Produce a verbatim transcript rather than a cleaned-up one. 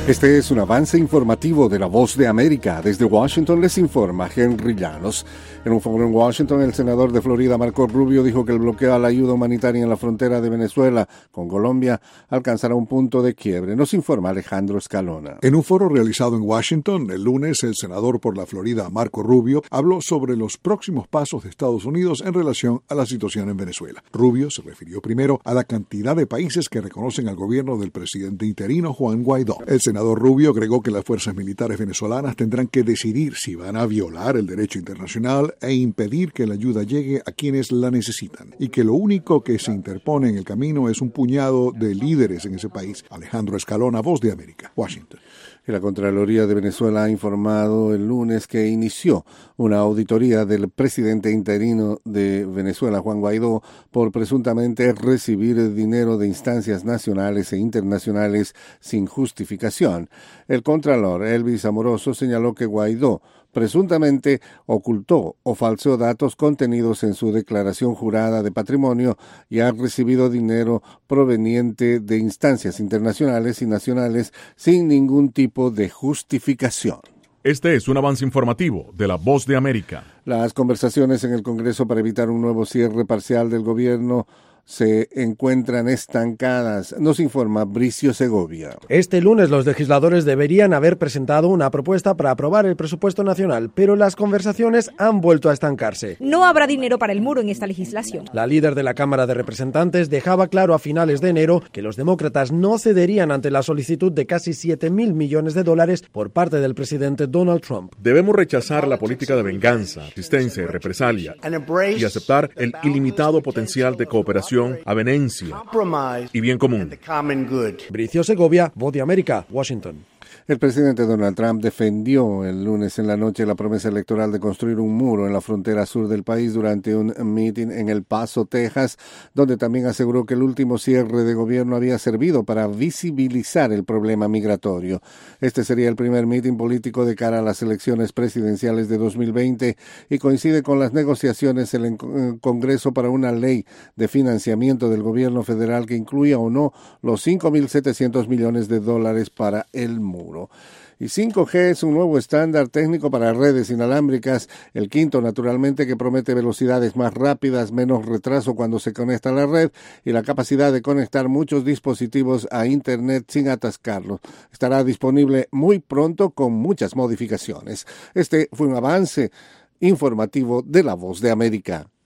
Este es un avance informativo de La Voz de América. Desde Washington les informa Henry Llanos. En un foro en Washington, el senador de Florida, Marco Rubio, dijo que el bloqueo a la ayuda humanitaria en la frontera de Venezuela con Colombia alcanzará un punto de quiebre. Nos informa Alejandro Escalona. En un foro realizado en Washington, el lunes, el senador por la Florida, Marco Rubio, habló sobre los próximos pasos de Estados Unidos en relación a la situación en Venezuela. Rubio se refirió primero a la cantidad de países que reconocen al gobierno del presidente interino Juan Guaidó. El senador Rubio agregó que las fuerzas militares venezolanas tendrán que decidir si van a violar el derecho internacional e impedir que la ayuda llegue a quienes la necesitan, y que lo único que se interpone en el camino es un puñado de líderes en ese país. Alejandro Escalona, Voz de América, Washington. La Contraloría de Venezuela ha informado el lunes que inició una auditoría del presidente interino de Venezuela, Juan Guaidó, por presuntamente recibir dinero de instancias nacionales e internacionales sin justificación. El Contralor, Elvis Amoroso, señaló que Guaidó presuntamente ocultó o falseó datos contenidos en su declaración jurada de patrimonio y ha recibido dinero proveniente de instancias internacionales y nacionales sin ningún tipo de justificación. Este es un avance informativo de La Voz de América. Las conversaciones en el Congreso para evitar un nuevo cierre parcial del gobierno se encuentran estancadas, nos informa Bricio Segovia. Este lunes los legisladores deberían haber presentado una propuesta para aprobar el presupuesto nacional, pero las conversaciones han vuelto a estancarse. No habrá dinero para el muro en esta legislación. La líder de la Cámara de Representantes dejaba claro a finales de enero que los demócratas no cederían ante la solicitud de casi siete mil millones de dólares por parte del presidente Donald Trump. Debemos rechazar la política de venganza, asistencia y represalia y aceptar el ilimitado potencial de cooperación, avenencia y bien común. Bricio Segovia, Voz de América, Washington. El presidente Donald Trump defendió el lunes en la noche la promesa electoral de construir un muro en la frontera sur del país durante un meeting en El Paso, Texas, donde también aseguró que el último cierre de gobierno había servido para visibilizar el problema migratorio. Este sería el primer meeting político de cara a las elecciones presidenciales de dos mil veinte y coincide con las negociaciones en el Congreso para una ley de financiamiento del gobierno federal que incluya o no los cinco mil setecientos millones de dólares para el muro. Y cinco G es un nuevo estándar técnico para redes inalámbricas, el quinto naturalmente, que promete velocidades más rápidas, menos retraso cuando se conecta a la red y la capacidad de conectar muchos dispositivos a Internet sin atascarlos. Estará disponible muy pronto con muchas modificaciones. Este fue un avance informativo de La Voz de América.